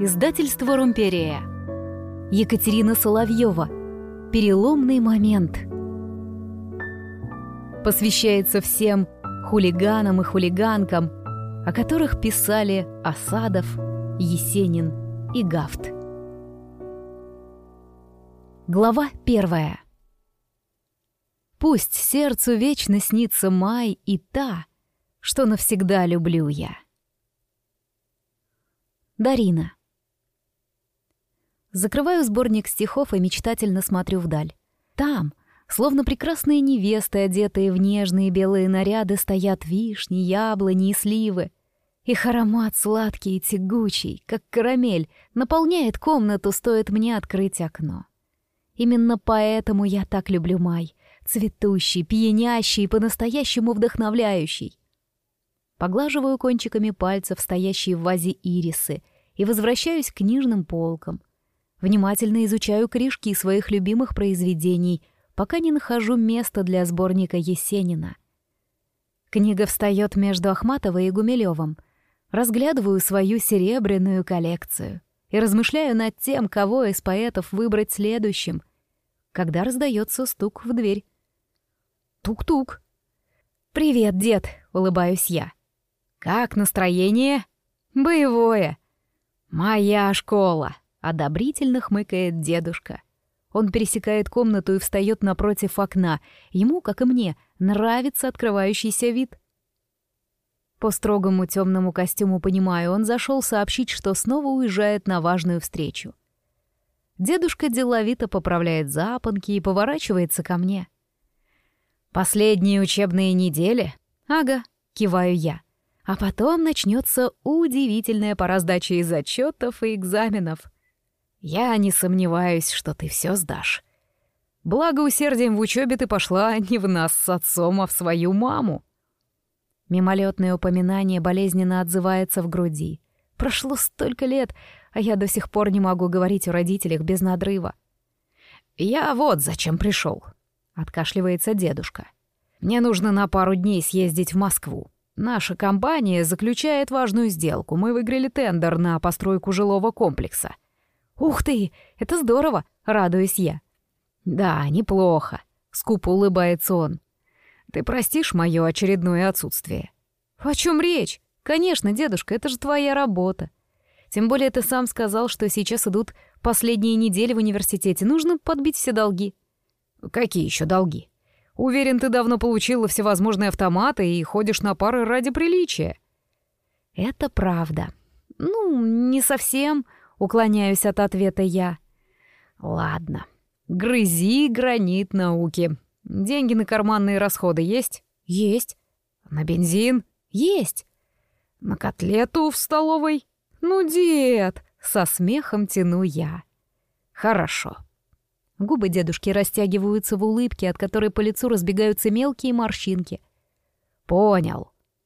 Издательство «Румперия». Екатерина Соловьева. «Переломный момент». Посвящается всем хулиганам и хулиганкам, о которых писали Асадов, Есенин и Гафт. Глава 1. Пусть сердцу вечно снится май и та, что навсегда люблю я. Дарина. Закрываю сборник стихов и мечтательно смотрю вдаль. Там, словно прекрасные невесты, одетые в нежные белые наряды, стоят вишни, яблони и сливы. Их аромат сладкий и тягучий, как карамель, наполняет комнату, стоит мне открыть окно. Именно поэтому я так люблю май, цветущий, пьянящий и по-настоящему вдохновляющий. Поглаживаю кончиками пальцев стоящие в вазе ирисы и возвращаюсь к книжным полкам. Внимательно изучаю корешки своих любимых произведений, пока не нахожу места для сборника Есенина. Книга встает между Ахматовой и Гумилевым. Разглядываю свою серебряную коллекцию и размышляю над тем, кого из поэтов выбрать следующим, когда раздается стук в дверь. Тук-тук. «Привет, дед», — улыбаюсь я. «Как настроение?» «Боевое». «Моя школа», — одобрительно хмыкает дедушка. Он пересекает комнату и встает напротив окна. Ему, как и мне, нравится открывающийся вид. По строгому темному костюму понимаю, он зашел сообщить, что снова уезжает на важную встречу. Дедушка деловито поправляет запонки и поворачивается ко мне. «Последние учебные недели?» «Ага», — киваю я. «А потом начнется удивительная пора сдачи из отчетов и экзаменов. Я не сомневаюсь, что ты все сдашь. Благо усердием в учебе ты пошла не в нас с отцом, а в свою маму». Мимолетное упоминание болезненно отзывается в груди. Прошло столько лет, а я до сих пор не могу говорить о родителях без надрыва. «Я вот зачем пришел», — откашливается дедушка. «Мне нужно на пару дней съездить в Москву. Наша компания заключает важную сделку. Мы выиграли тендер на постройку жилого комплекса». «Ух ты, это здорово!» — радуюсь я. «Да, неплохо», — скупо улыбается он. «Ты простишь мое очередное отсутствие?» «О чем речь? Конечно, дедушка, это же твоя работа. Тем более ты сам сказал, что сейчас идут последние недели в университете. Нужно подбить все долги». «Какие еще долги? Уверен, ты давно получила всевозможные автоматы и ходишь на пары ради приличия». «Это правда. Ну, не совсем», — уклоняюсь от ответа я. «Ладно, грызи гранит науки. Деньги на карманные расходы есть?» «Есть». «На бензин?» «Есть». «На котлету в столовой?» «Ну, дед!» — со смехом тяну я. «Хорошо». Губы дедушки растягиваются в улыбке, от которой по лицу разбегаются мелкие морщинки. «Понял.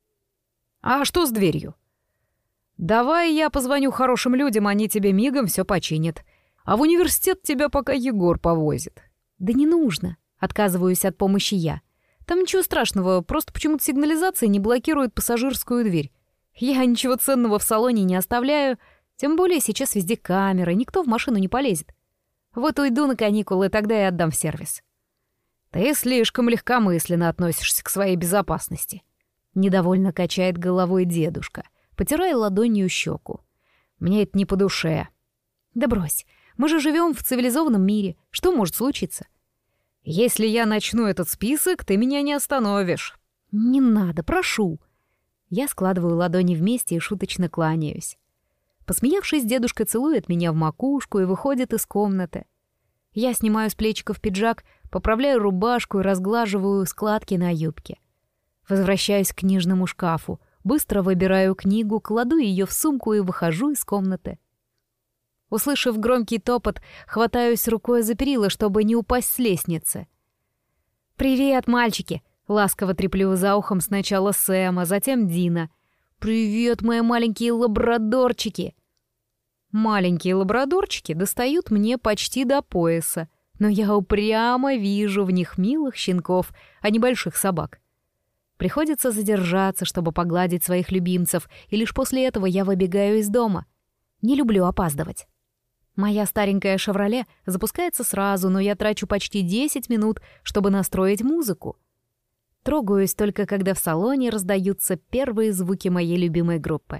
А что с дверью?» «Давай я позвоню хорошим людям, они тебе мигом все починят. А в университет тебя пока Егор повозит». «Да не нужно», — отказываюсь от помощи я. «Там ничего страшного, просто почему-то сигнализация не блокирует пассажирскую дверь. Я ничего ценного в салоне не оставляю, тем более сейчас везде камеры, никто в машину не полезет. Вот уйду на каникулы, тогда и отдам в сервис». «Ты слишком легкомысленно относишься к своей безопасности», — недовольно качает головой дедушка, потирая ладонью щеку. «Мне это не по душе». «Да брось, мы же живем в цивилизованном мире, что может случиться?» «Если я начну этот список, ты меня не остановишь». «Не надо, прошу». Я складываю ладони вместе и шуточно кланяюсь. Посмеявшись, дедушка целует меня в макушку и выходит из комнаты. Я снимаю с плечиков пиджак, поправляю рубашку и разглаживаю складки на юбке. Возвращаюсь к книжному шкафу, быстро выбираю книгу, кладу ее в сумку и выхожу из комнаты. Услышав громкий топот, хватаюсь рукой за перила, чтобы не упасть с лестницы. «Привет, мальчики!» — ласково треплю за ухом сначала Сэма, затем Дина. «Привет, мои маленькие лабрадорчики!» Маленькие лабрадорчики достают мне почти до пояса, но я упрямо вижу в них милых щенков, а не больших собак. Приходится задержаться, чтобы погладить своих любимцев, и лишь после этого я выбегаю из дома. Не люблю опаздывать. Моя старенькая «Шевроле» запускается сразу, но я трачу почти 10 минут, чтобы настроить музыку. Трогаюсь только, когда в салоне раздаются первые звуки моей любимой группы.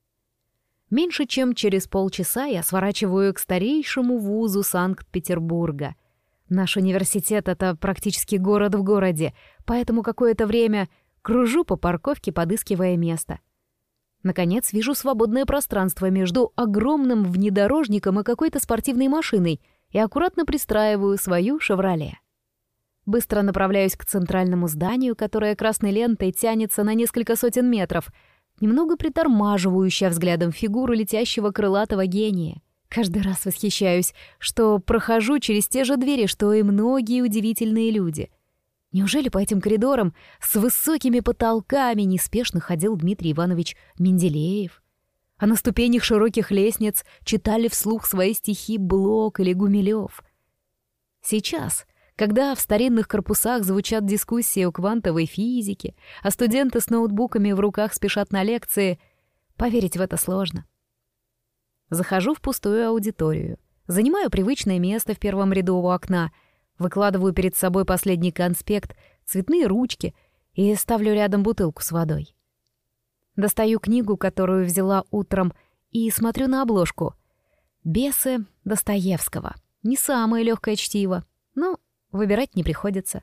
Меньше чем через полчаса я сворачиваю к старейшему вузу Санкт-Петербурга. Наш университет — это практически город в городе, поэтому какое-то время кружу по парковке, подыскивая место. Наконец вижу свободное пространство между огромным внедорожником и какой-то спортивной машиной и аккуратно пристраиваю свою «Шевроле». Быстро направляюсь к центральному зданию, которое красной лентой тянется на несколько сотен метров, немного притормаживающая взглядом фигуру летящего крылатого гения. Каждый раз восхищаюсь, что прохожу через те же двери, что и многие удивительные люди. Неужели по этим коридорам с высокими потолками неспешно ходил Дмитрий Иванович Менделеев? А на ступенях широких лестниц читали вслух свои стихи Блок или Гумилев? Сейчас, когда в старинных корпусах звучат дискуссии о квантовой физике, а студенты с ноутбуками в руках спешат на лекции, поверить в это сложно. Захожу в пустую аудиторию, занимаю привычное место в первом ряду у окна, выкладываю перед собой последний конспект, цветные ручки и ставлю рядом бутылку с водой. Достаю книгу, которую взяла утром, и смотрю на обложку. «Бесы» Достоевского. Не самое легкое чтиво, но выбирать не приходится.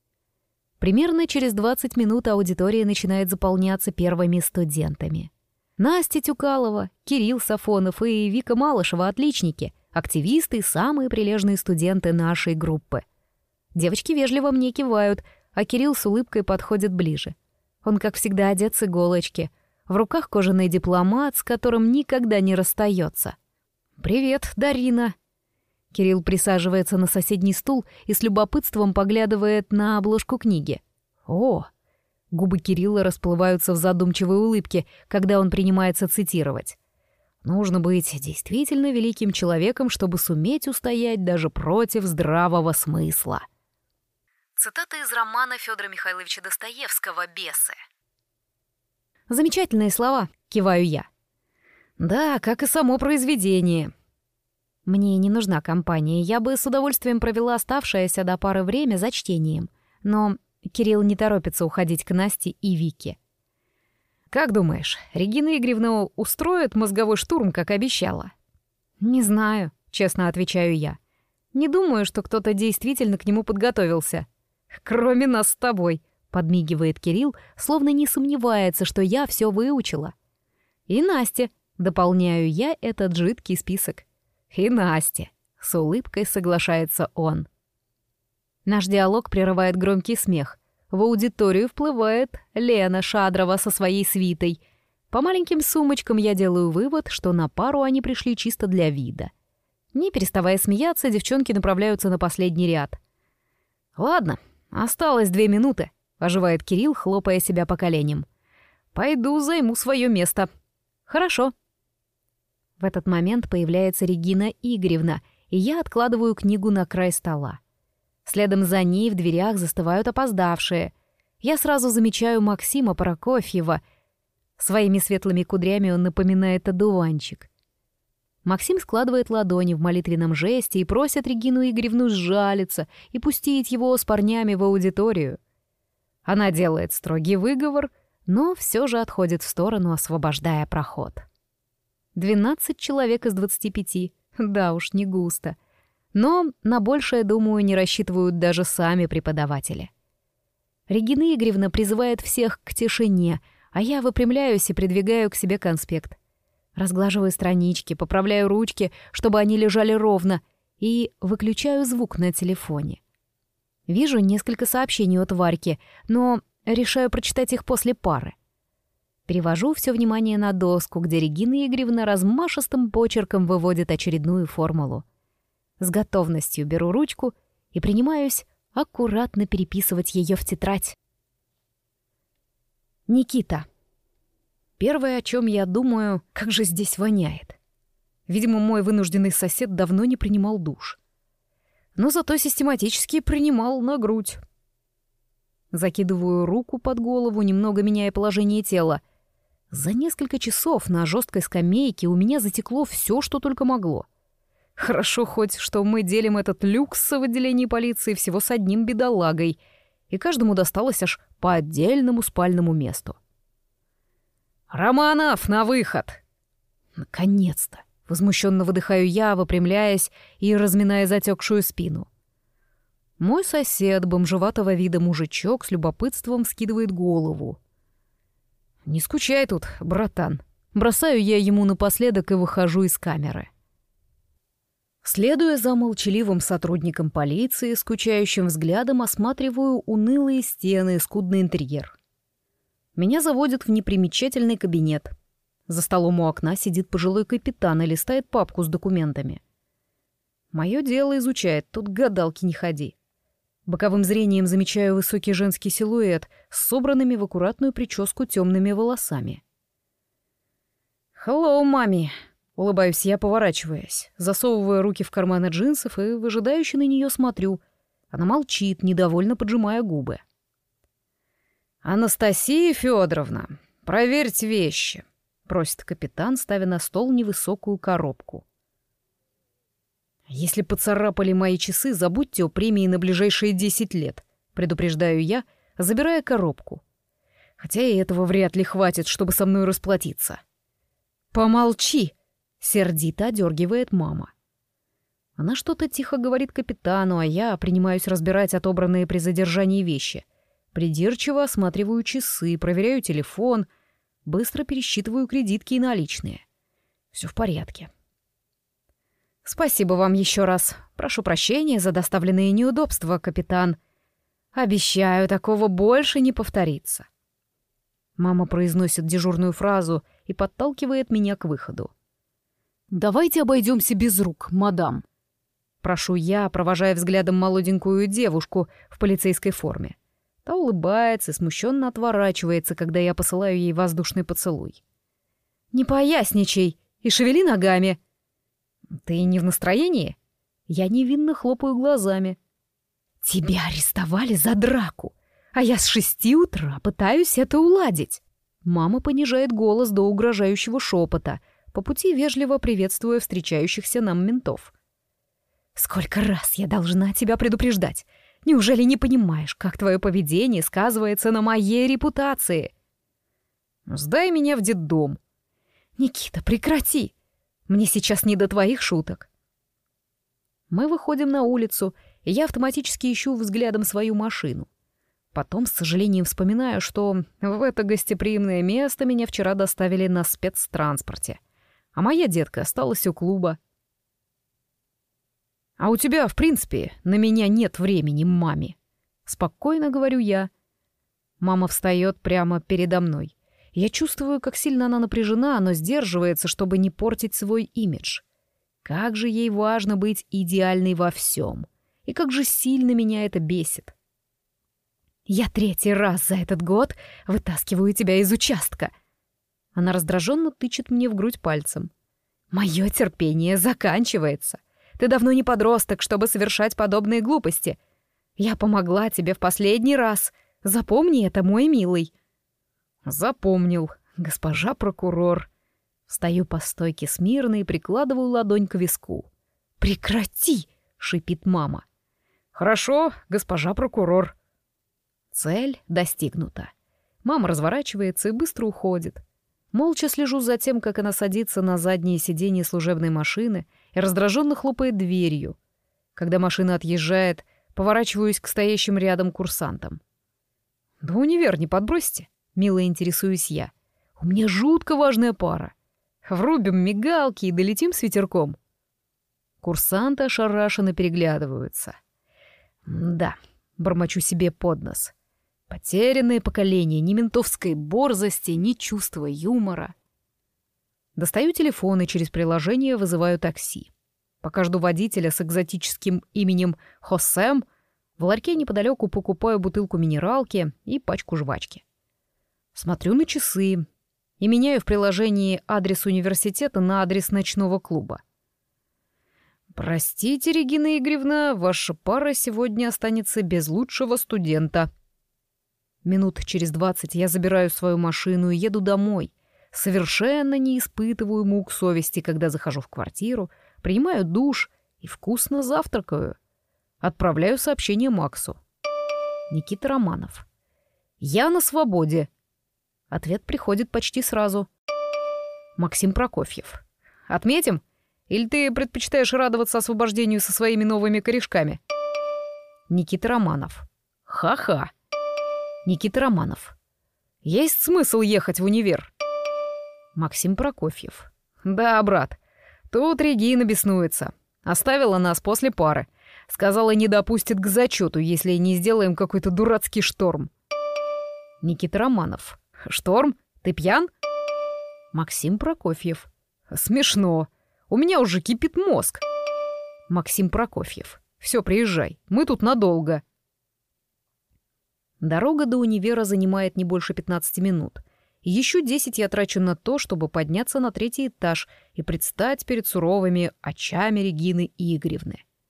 Примерно через 20 минут аудитория начинает заполняться первыми студентами. Настя Тюкалова, Кирилл Сафонов и Вика Малышева — отличники, активисты и самые прилежные студенты нашей группы. Девочки вежливо мне кивают, а Кирилл с улыбкой подходит ближе. Он, как всегда, одет с иголочки, в руках кожаный дипломат, с которым никогда не расстается. «Привет, Дарина!» Кирилл присаживается на соседний стул и с любопытством поглядывает на обложку книги. «О!» Губы Кирилла расплываются в задумчивой улыбке, когда он принимается цитировать. «Нужно быть действительно великим человеком, чтобы суметь устоять даже против здравого смысла». Цитата из романа Фёдора Михайловича Достоевского «Бесы». «Замечательные слова», — киваю я. «Да, как и само произведение». Мне не нужна компания, я бы с удовольствием провела оставшееся до пары время за чтением, но Кирилл не торопится уходить к Насте и Вике. «Как думаешь, Регина Игоревна устроит мозговой штурм, как обещала?» «Не знаю», — честно отвечаю я. «Не думаю, что кто-то действительно к нему подготовился». «Кроме нас с тобой», — подмигивает Кирилл, словно не сомневается, что я все выучила. «И Настя», — дополняю я этот жидкий список. «И Настя», — с улыбкой соглашается он. Наш диалог прерывает громкий смех. В аудиторию вплывает Лена Шадрова со своей свитой. По маленьким сумочкам я делаю вывод, что на пару они пришли чисто для вида. Не переставая смеяться, девчонки направляются на последний ряд. «Ладно, осталось 2 минуты», — оживает Кирилл, хлопая себя по коленям. «Пойду займу свое место». «Хорошо». В этот момент появляется Регина Игоревна, и я откладываю книгу на край стола. Следом за ней в дверях застывают опоздавшие. Я сразу замечаю Максима Прокофьева. Своими светлыми кудрями он напоминает одуванчик. Максим складывает ладони в молитвенном жесте и просит Регину Игоревну сжалиться и пустить его с парнями в аудиторию. Она делает строгий выговор, но все же отходит в сторону, освобождая проход. 12 человек из 25. Да уж, не густо. Но на большее, думаю, не рассчитывают даже сами преподаватели. Регина Игоревна призывает всех к тишине, а я выпрямляюсь и придвигаю к себе конспект. Разглаживаю странички, поправляю ручки, чтобы они лежали ровно, и выключаю звук на телефоне. Вижу несколько сообщений от Варьки, но решаю прочитать их после пары. Перевожу все внимание на доску, где Регина Игоревна размашистым почерком выводит очередную формулу. С готовностью беру ручку и принимаюсь аккуратно переписывать ее в тетрадь. Никита. Первое, о чем я думаю, как же здесь воняет. Видимо, мой вынужденный сосед давно не принимал душ. Но зато систематически принимал на грудь. Закидываю руку под голову, немного меняя положение тела. За несколько часов на жесткой скамейке у меня затекло все, что только могло. Хорошо хоть, что мы делим этот люкс в отделении полиции всего с одним бедолагой, и каждому досталось аж по отдельному спальному месту. «Романов, на выход!» Наконец-то! Возмущенно выдыхаю я, выпрямляясь и разминая затекшую спину. Мой сосед, бомжеватого вида мужичок, с любопытством вскидывает голову. «Не скучай тут, братан». Бросаю я ему напоследок и выхожу из камеры. Следуя за молчаливым сотрудником полиции, скучающим взглядом осматриваю унылые стены и скудный интерьер. Меня заводят в непримечательный кабинет. За столом у окна сидит пожилой капитан и листает папку с документами. Мое дело изучает, тут гадалки не ходи. Боковым зрением замечаю высокий женский силуэт с собранными в аккуратную прическу темными волосами. «Хеллоу, мами!» — улыбаюсь я, поворачиваясь, засовывая руки в карманы джинсов и выжидающе на нее смотрю. Она молчит, недовольно поджимая губы. «Анастасия Федоровна, проверьте вещи», — просит капитан, ставя на стол невысокую коробку. «Если поцарапали мои часы, забудьте о премии на ближайшие 10 лет», — предупреждаю я, забирая коробку. Хотя и этого вряд ли хватит, чтобы со мной расплатиться. «Помолчи!» — сердито одергивает мама. Она что-то тихо говорит капитану, а я принимаюсь разбирать отобранные при задержании вещи. Придирчиво осматриваю часы, проверяю телефон, быстро пересчитываю кредитки и наличные. Все в порядке. «Спасибо вам еще раз. Прошу прощения за доставленные неудобства, капитан. Обещаю, такого больше не повторится». Мама произносит дежурную фразу и подталкивает меня к выходу. «Давайте обойдемся без рук, мадам». Прошу я, провожая взглядом молоденькую девушку в полицейской форме. Та улыбается и смущенно отворачивается, когда я посылаю ей воздушный поцелуй. «Не поясничай и шевели ногами». «Ты не в настроении?» Я невинно хлопаю глазами. «Тебя арестовали за драку, а я с 6 утра пытаюсь это уладить». Мама понижает голос до угрожающего шепота, по пути вежливо приветствуя встречающихся нам ментов. «Сколько раз я должна тебя предупреждать? Неужели не понимаешь, как твое поведение сказывается на моей репутации?» «Сдай меня в детдом». «Никита, прекрати! Мне сейчас не до твоих шуток». Мы выходим на улицу, и я автоматически ищу взглядом свою машину. Потом, с сожалением, вспоминаю, что в это гостеприимное место меня вчера доставили на спецтранспорте, а моя детка осталась у клуба. «А у тебя, в принципе, на меня нет времени, маме», — спокойно говорю я. Мама встает прямо передо мной. Я чувствую, как сильно она напряжена, но сдерживается, чтобы не портить свой имидж. Как же ей важно быть идеальной во всем, и как же сильно меня это бесит. «Я 3-й раз за этот год вытаскиваю тебя из участка». Она раздраженно тычет мне в грудь пальцем. «Мое терпение заканчивается. Ты давно не подросток, чтобы совершать подобные глупости. Я помогла тебе в последний раз. Запомни это, мой милый». «Запомнил, госпожа прокурор». Встаю по стойке смирно и прикладываю ладонь к виску. «Прекрати!» — шипит мама. «Хорошо, госпожа прокурор». Цель достигнута. Мама разворачивается и быстро уходит. Молча слежу за тем, как она садится на заднее сиденье служебной машины и раздраженно хлопает дверью. Когда машина отъезжает, поворачиваюсь к стоящим рядом курсантам. «Да универ не подбросьте», — мило интересуюсь я. «У меня жутко важная пара. Врубим мигалки и долетим с ветерком». Курсанты ошарашенно переглядываются. «Да», — бормочу себе под нос. Потерянное поколение, ни ментовской борзости, ни чувства юмора. Достаю телефон и через приложение вызываю такси. Пока жду водителя с экзотическим именем Хосем, в ларьке неподалеку покупаю бутылку минералки и пачку жвачки. Смотрю на часы и меняю в приложении адрес университета на адрес ночного клуба. «Простите, Регина Игоревна, ваша пара сегодня останется без лучшего студента». Минут через 20 я забираю свою машину и еду домой. совершенно не испытываю мук совести, когда захожу в квартиру, принимаю душ и вкусно завтракаю. Отправляю сообщение Максу. Никита Романов. «Я на свободе». Ответ приходит почти сразу. Максим Прокофьев. «Отметим? Или ты предпочитаешь радоваться освобождению со своими новыми корешками?» Никита Романов. «Ха-ха». Никита Романов. «Есть смысл ехать в универ?» Максим Прокофьев. «Да, брат, тут Регина беснуется. Оставила нас после пары. Сказала, не допустит к зачету, если не сделаем какой-то дурацкий шторм». Никита Романов. «Шторм? Ты пьян?» Максим Прокофьев. «Смешно. У меня уже кипит мозг». Максим Прокофьев. «Все, приезжай. Мы тут надолго». Дорога до универа занимает не больше 15 минут. И еще 10 я трачу на то, чтобы подняться на 3-й этаж и предстать перед суровыми очами Регины Игоревны.